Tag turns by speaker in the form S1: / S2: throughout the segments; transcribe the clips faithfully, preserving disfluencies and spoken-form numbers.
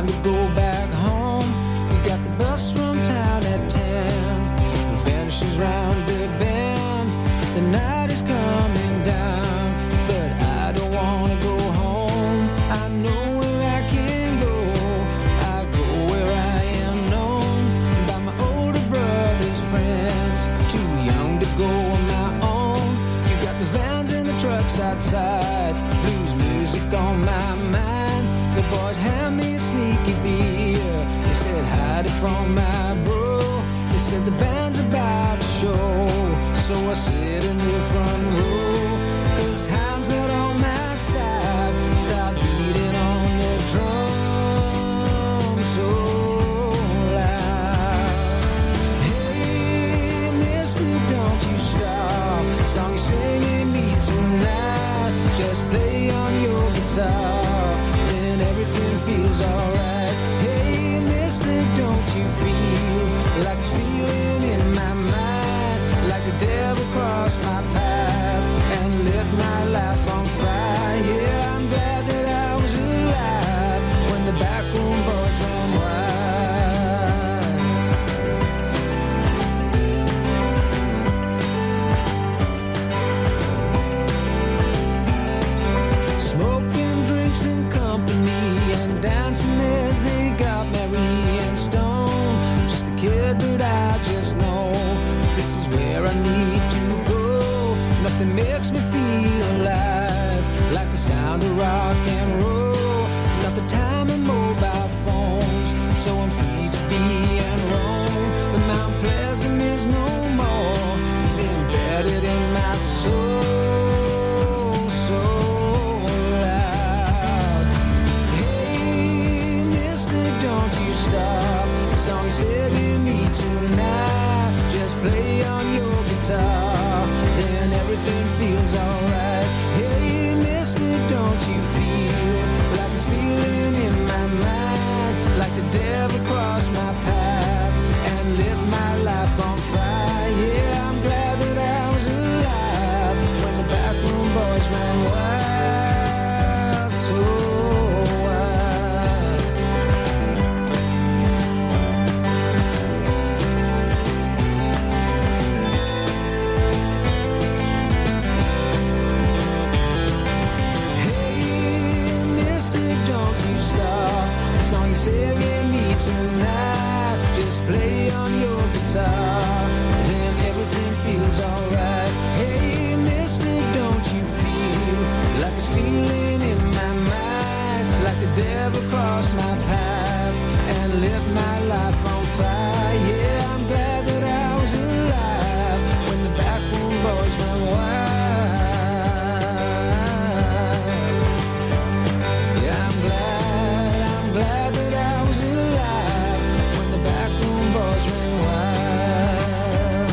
S1: time to go back home. We got the bus from town at ten. It vanishes round Big Ben. The night is coming down, but I don't wanna go home. I know where I can go. I go where I am known by my older brother's friends. Too young to go on my own. You got the vans and the trucks outside. Blues music on my mind. The boys hand me a sneaky beer. They said hide it from my bro. They said the band's about to show. So I sit in the front row, 'cause time's not on my side. Stop beating on the drum so loud. Hey, mister, don't you stop. The song you're singing me tonight. Just play on your guitar, then everything feels alright. Hey, mister, don't you feel like it's feeling in my mind? Like the devil crossed my path and lit my life on fire. Yeah, I'm glad that I was alive when the backroom boys ran wild. Smoking drinks in company and dancing as they got merry and stoned. I'm just a kid, but I just know this is where I need to go. Nothing makes me feel alive like the sound of rock and roll. Not the time of mobile phones, so I'm free to be and roam. But Mount Pleasant is no more. It's embedded in my soul, so loud. Hey, mister, don't you stop. The song is hitting me tonight. Just play on your guitar, then everything feels alright. Hey, mister, don't you feel like it's feeling in my mind? Like the devil crossed my path and lit my life on fire. Yeah, I'm glad that I was alive when the backroom boys ran wild, so wild. Hey, mister, don't you stop. The song you're singing me tonight. Just play on your guitar, then everything feels alright. Hey, mister, don't you feel like it's feeling in my mind? Like the devil crossed my path and lit my life on fire. Yeah, I'm glad that I was alive when the backroom boys ran wild. Yeah, I'm glad, I'm glad that I was alive when the backroom boys ran wild.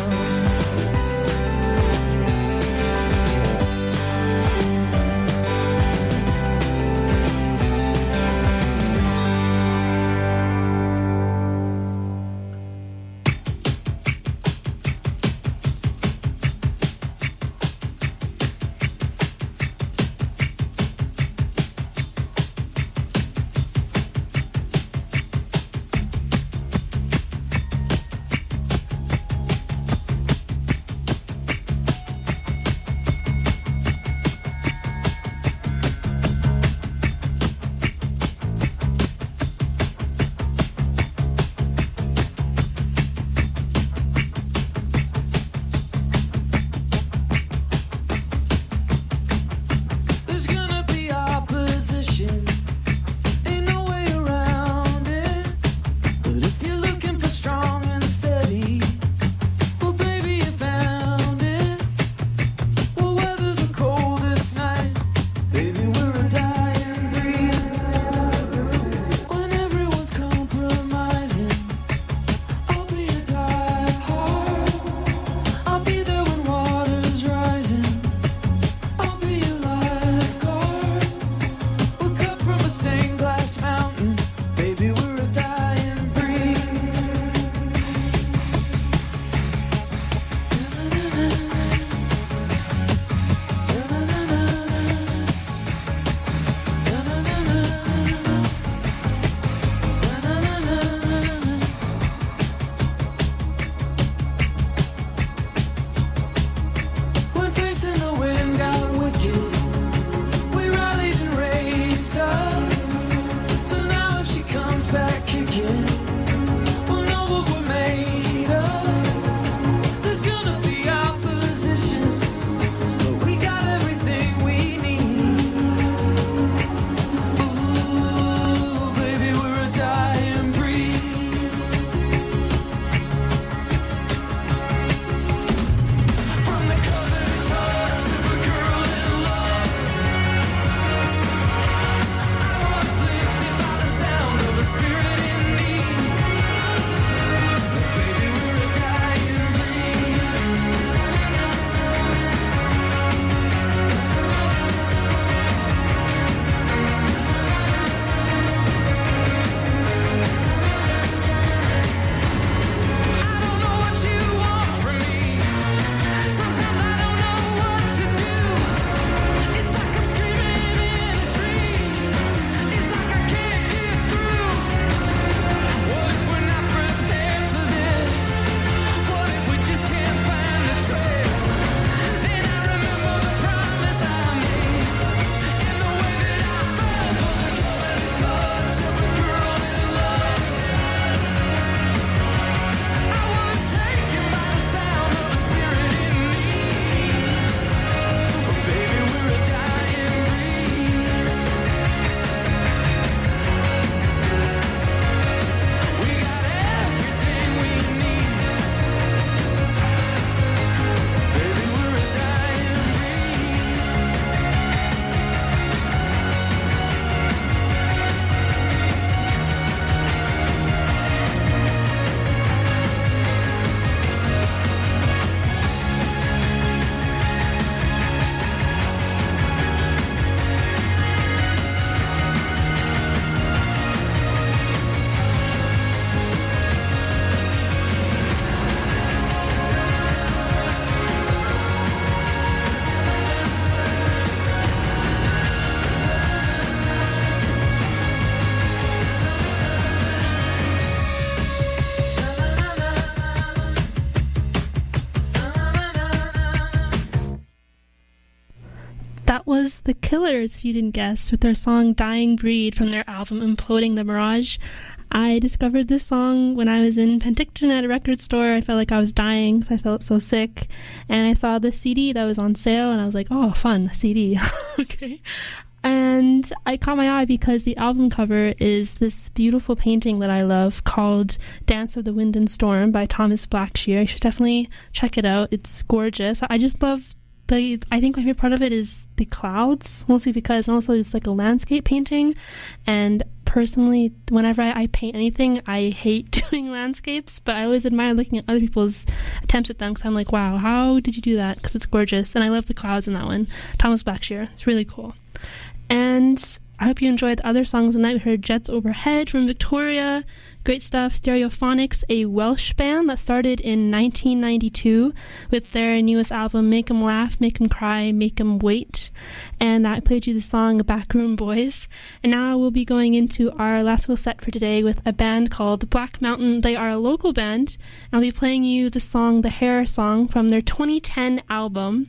S2: was The Killers, if you didn't guess, with their song Dying Breed from their album Imploding the Mirage. I discovered this song when I was in Penticton at a record store. I felt like I was dying because I felt so sick. And I saw this C D that was on sale, and I was like, oh, fun, C D. Okay. And I caught my eye because the album cover is this beautiful painting that I love called Dance of the Wind and Storm by Thomas Blackshear. You should definitely check it out. It's gorgeous. I just love the, I think my favorite part of it is the clouds, mostly because also it's like a landscape painting. And personally, whenever I, I paint anything, I hate doing landscapes, but I always admire looking at other people's attempts at them because I'm like, wow, how did you do that? Because it's gorgeous. And I love the clouds in that one. Thomas Blackshear. It's really cool. And I hope you enjoyed the other songs tonight. We heard Jets Overhead from Victoria. Great stuff. Stereophonics, a Welsh band that started in nineteen ninety-two with their newest album, Make 'Em Laugh, Make 'Em Cry, Make 'Em Wait. And I played you the song Backroom Boys. And now we'll be going into our last little set for today with a band called Black Mountain. They are a local band. And I'll be playing you the song, the Hair Song, from their twenty ten album,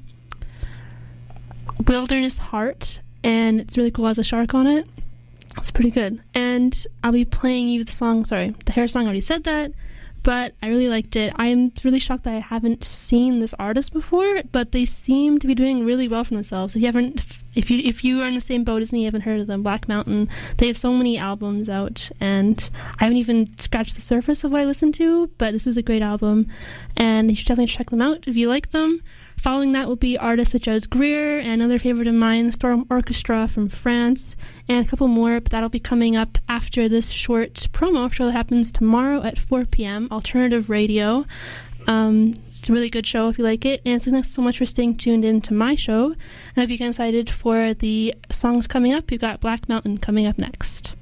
S2: Wilderness Heart. And it's really cool. It has a shark on it. It's pretty good. And I'll be playing you the song, sorry, the Hair Song, I already said that, but I really liked it. I'm really shocked that I haven't seen this artist before, but they seem to be doing really well for themselves. If you haven't, if you if you are in the same boat as me, you haven't heard of them, Black Mountain, they have so many albums out, and I haven't even scratched the surface of what I listened to, but this was a great album, and you should definitely check them out if you like them. Following that will be artists such as Greer and another favorite of mine, Storm Orchestra from France, and a couple more, but that'll be coming up after this short promo show that happens tomorrow at four p.m., Alternative Radio. Um, it's a really good show if you like it, and so thanks so much for staying tuned in to my show. And I hope you get excited for the songs coming up. We've got Black Mountain coming up next.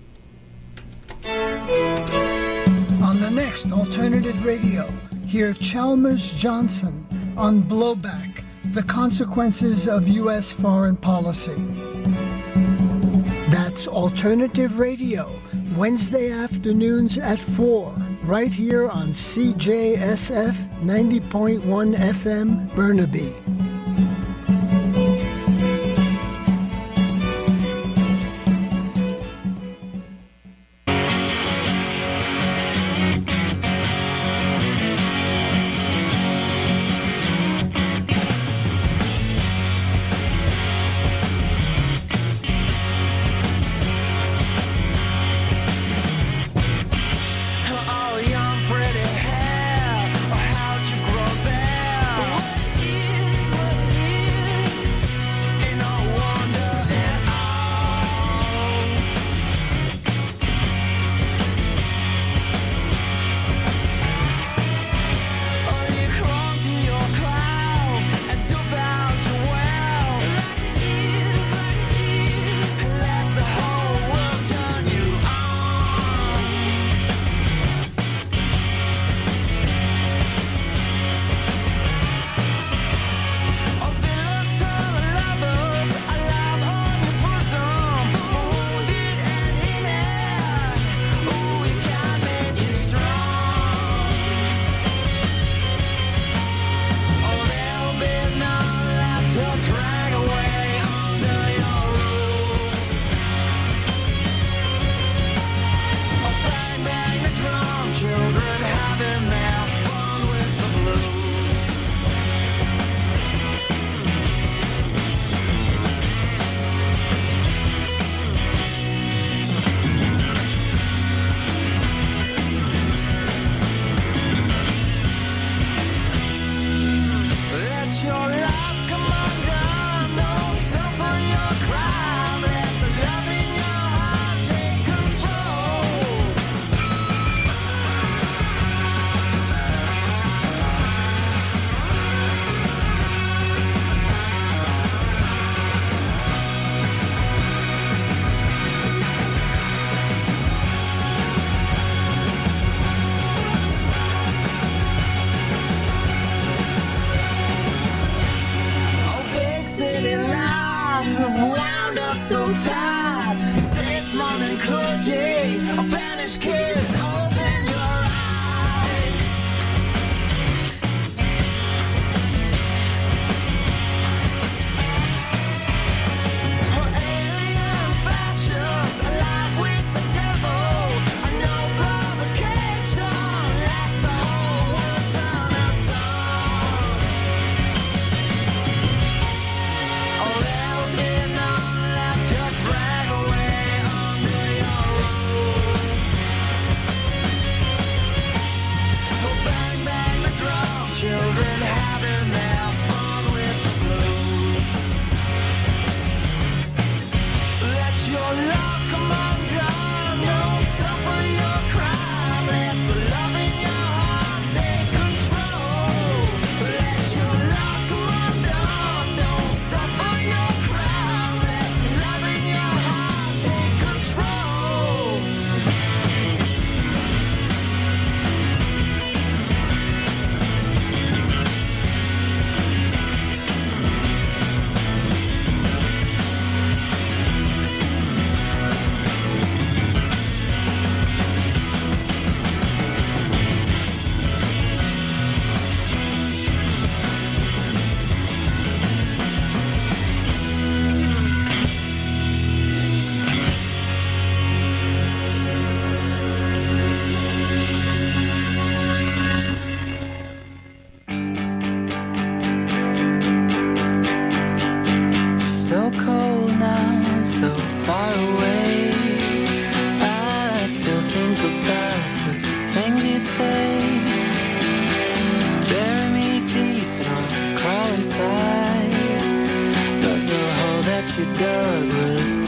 S3: On the next Alternative Radio, hear Chalmers Johnson on Blowback, the consequences of U S foreign policy. That's Alternative Radio, Wednesday afternoons at four, right here on C J S F ninety point one F M, Burnaby.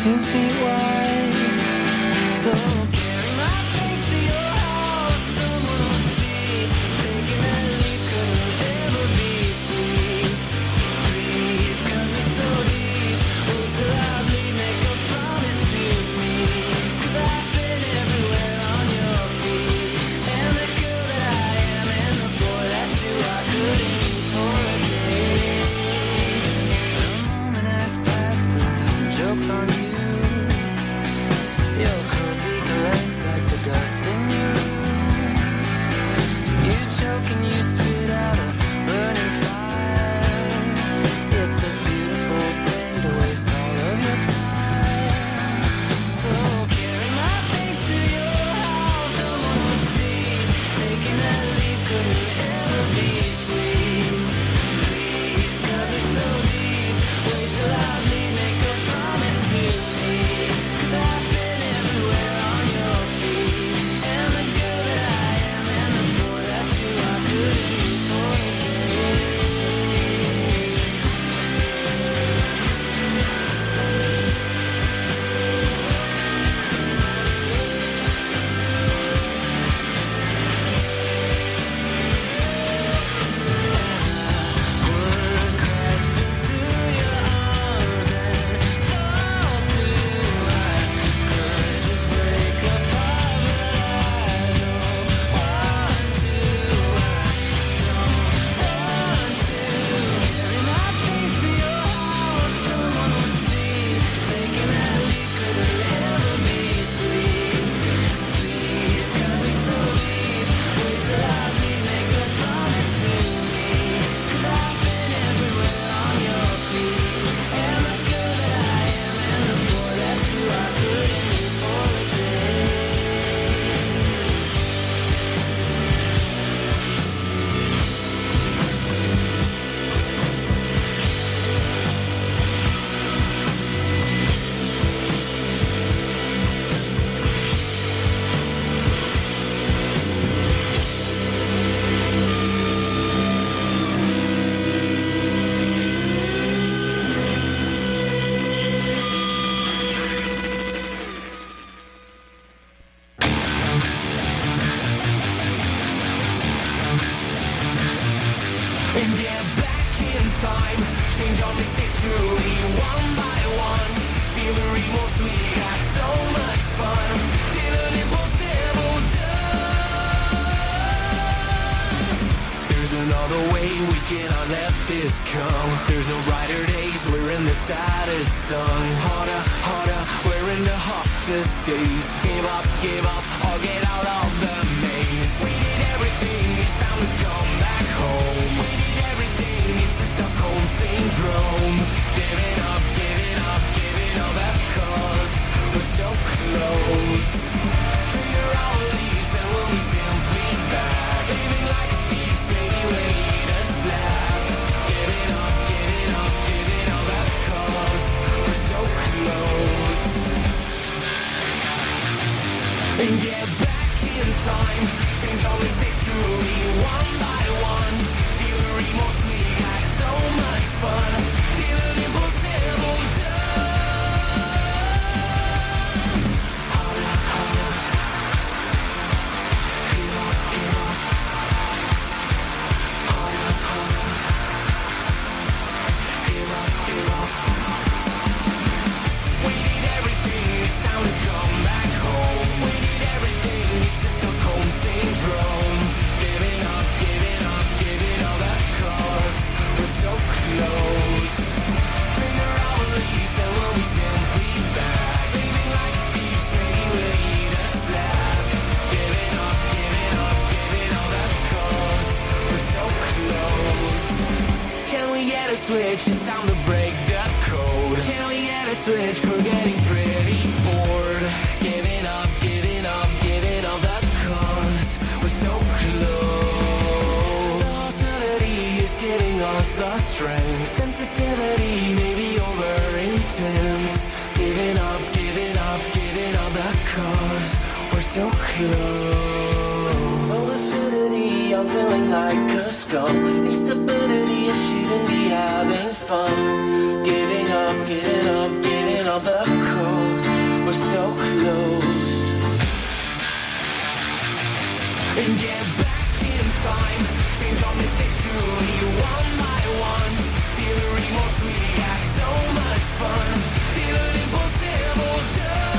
S1: two feet wide. So carry my things to your house, someone will see. Taking that leap couldn't ever be sweet. Please cut me so deep. Wait till I bleed, make a promise to me. Cause I've been everywhere on your feet. And the girl that I am and the boy that you are couldn't be for a day. A moment has passed and joke's on you. Your cruelty collects like the dust in your room. You choke and you spit out a burning fire. It's a beautiful day to waste all of your time. So carry my things to your house, someone will see. Taking that leap couldn't ever be sweet. Please cut me so deep. Wait till I bleed, make a promise to me. Cause I've been everywhere on your feet. And the girl that I am and the boy that you are couldn't be for a day. Would crash into your arms and fall through. I could just break apart, but I don't want to. I don't want to. Carry my things to your house, someone will see. Taking that leap couldn't ever be sweet. Please cut me so deep. Wait till I bleed, make a promise to me. Cause I've been everywhere on your feet. And the girl that I am and the boy that you are couldn't be for a day. And get back in time, change our mistakes truly, one by one. Feel the remorse, we had so much fun. Did an impossible done. There's another way, we cannot let this come. There's no brighter days, we're in the saddest sun. Harder, harder, we're in the hottest days. Give up, give up, or get out of the maze. We did everything, it's time to come back home. We did everything, it's the Stockholm syndrome. Giving up, giving up, giving up that cause we're so close. Trigger our leaf and we'll be simply back. Living like thieves, maybe wait a slap. Giving up, giving up, giving up that cause we're so close. And get back in time, change our mistakes truly, one by one. Feel the remorse, we had so much fun. Did an impossible done. Harder, harder. Give up, give up. Harder, harder. Give up, give up. We did everything, it's time to come back home. We did everything, it's the Stockholm syndrome. Giving up, giving up, giving up that cause we're so close. Trigger our leaf and we'll be simply back. Living like thieves, maybe wait a slap. Giving up, giving up, giving up that cause we're so close. Can we get a switch? It's time to break the code. Can we get a switch? We're getting pretty bored. Giving up, giving up, giving up that cause we're so close. The hostility is giving us the strength. Sensitivity may be over intense. Giving up, giving up, giving up that cause we're so close. Oh, lucidity, I'm feeling like a scum. Instability, I shouldn't be having fun. Giving up, giving up, giving up the cause closed. And get back in time, change all mistakes truly, one by one. Feel the remorse, we had so much fun, till impossible done.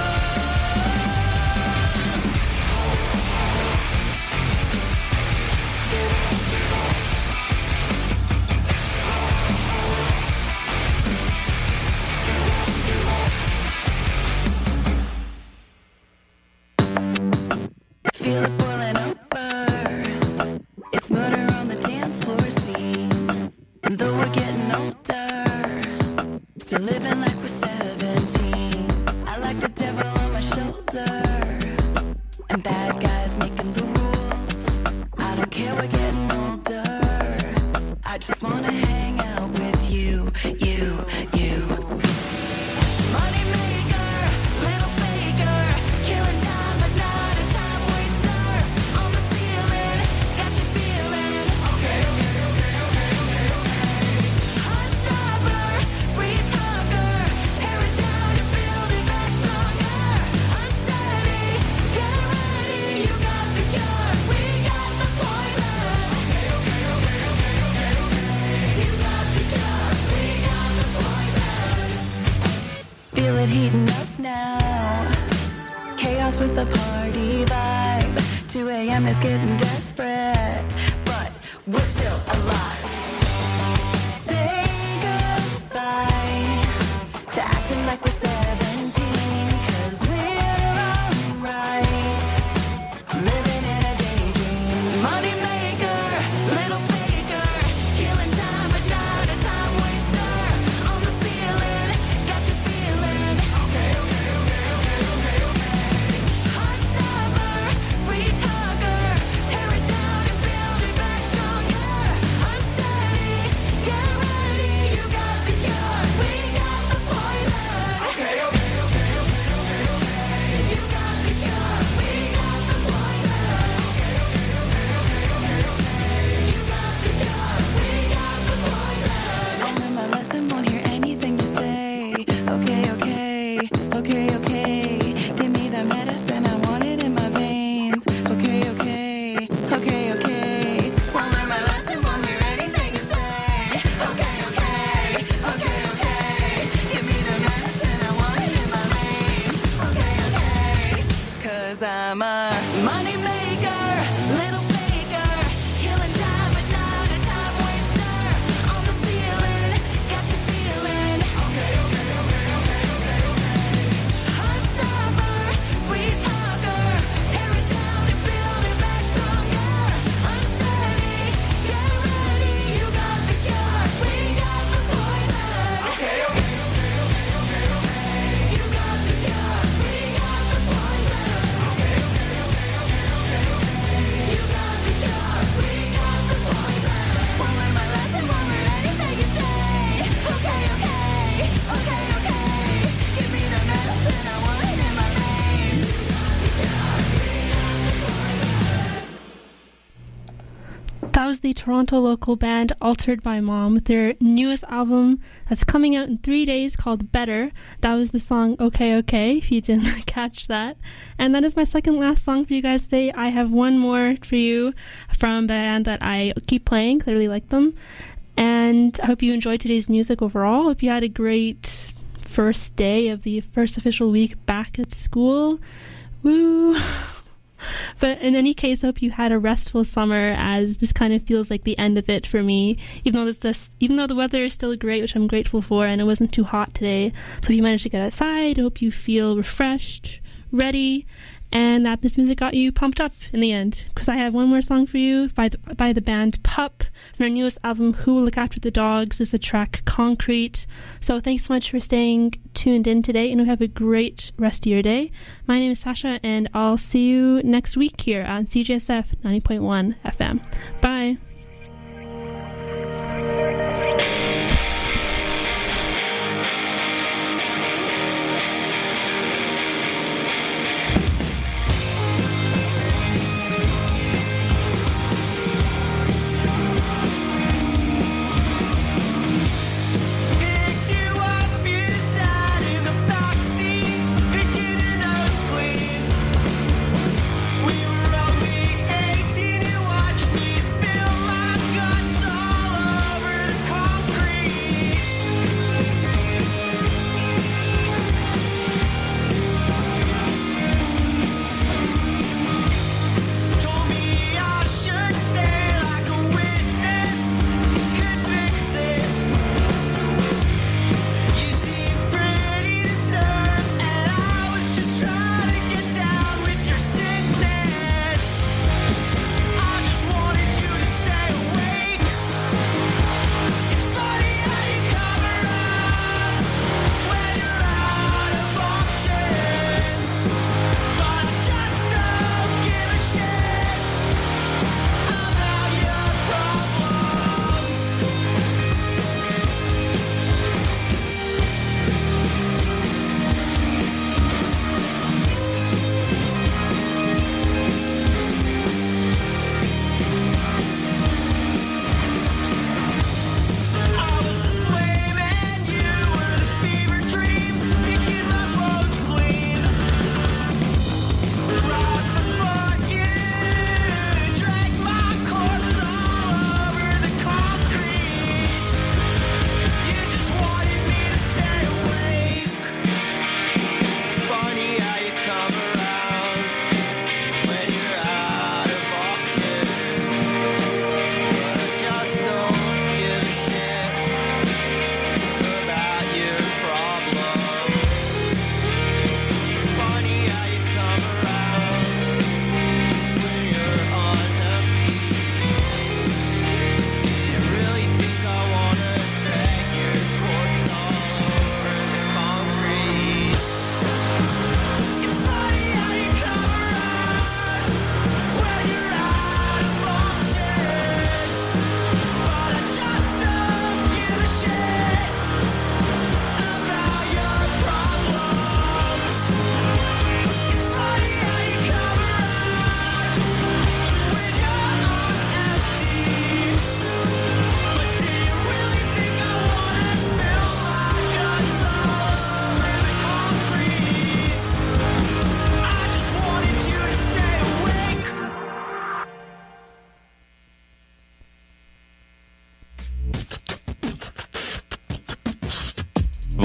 S4: Feel it boiling over. It's murder on the dance floor scene. And though we're getting older, still living like we're seventeen. I like the devil on my shoulder, and bad guys making the rules. I don't care, we're getting older. I just wanna hang out with you, you, you. Money maker, little faker, killing time but not a time waster. On the ceiling, got you feeling. Okay, okay, okay, okay, okay, okay. Hot stopper, sweet talker, tear it down and build it back stronger. Unsteady, get ready, you got the cure, we got the poison. Okay, okay, okay, okay, okay, okay. You got the cure, we got the poison. Feel it heating up now. Chaos with a party vibe. two a.m. is getting desperate, but we're still alive. Say goodbye to acting like we're seventeen, 'cause we're alright, living in a daydream. Money maker, little faker, killing time but not a time waster. On the ceiling, got you feeling. Okay, okay, okay, okay, okay, okay. Hot stopper, sweet talker, tear it down and build it back stronger. Unsteady, get ready, you got the cure, we got the poison. Okay, okay, okay, okay, okay, okay. You got the cure, we got the poison. Okay, okay, okay, okay, okay, okay. You got the cure, we got the poison. I learned my lesson, won't hear anything you say. Okay, okay, okay, okay. Give me the medicine, I want it in my veins. Okay, okay, okay, okay. Won't learn my lesson, won't hear anything you say. Okay, okay, okay, okay. Give me the medicine, I want it in my veins. Okay, okay. 'Cause I'm a money maker, little faker, killing time but not a time waster. On the ceiling, got you feeling. Okay, okay, okay, okay, okay, okay. Hot stopper, sweet talker, tear it down and build it back stronger. Unsteady, get ready, you got the cure, we got the poison. Okay, okay, okay, okay, okay, okay. You got the cure, we got the poison. Okay, okay, okay, okay, okay, okay. You got the cure, we got the poison. Won't learn my lesson, won't learn anything you say. Okay, okay, okay, okay. Give me the medicine, I want it in my veins.
S2: That was the Toronto local band Altered by Mom with their newest album that's coming out in three days called Better. That was the song Okay Okay, if you didn't catch that. And that is my second last song for you guys today. I have one more for you from a band that I keep playing, clearly like them. And I hope you enjoyed today's music overall. Hope you had a great first day of the first official week back at school. Woo! But in any case, I hope you had a restful summer, as this kind of feels like the end of it for me. Even though this, this, even though the weather is still great, which I'm grateful for, and it wasn't too hot today. So if you managed to get outside, I hope you feel refreshed, ready, and that this music got you pumped up in the end. Because I have one more song for you by the, by the band Pup from their newest album, Who Will Look After the Dogs. This is the track Concrete. So thanks so much for staying tuned in today, and have a great rest of your day. My name is Sasha, and I'll see you next week here on C J S F ninety point one F M. Bye.
S1: Picked you up, you sat in the backseat, picking it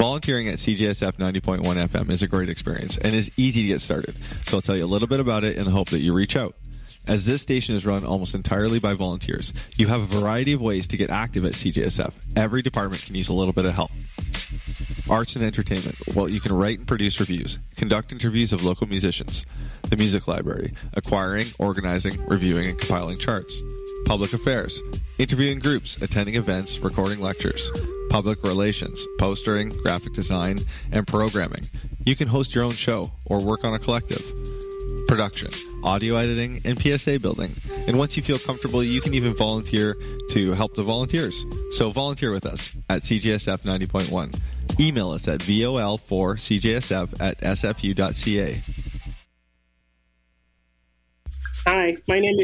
S5: Volunteering at C J S F ninety point one F M is a great experience and is easy to get started, so I'll tell you a little bit about it in the hope that you reach out. As this station is run almost entirely by volunteers, you have a variety of ways to get active at C J S F. Every department can use a little bit of help. Arts and entertainment. Well, you can write and produce reviews, conduct interviews of local musicians, the music library, acquiring, organizing, reviewing, and compiling charts. Public affairs. Interviewing groups, attending events, recording lectures. Public relations, postering, graphic design, and programming. You can host your own show or work on a collective. Production, audio editing, and P S A building. And once you feel comfortable, you can even volunteer to help the volunteers. So volunteer with us at C J S F ninety point one. Email us at V O L four C J S F at S F U dot C A.
S6: Hi, my name is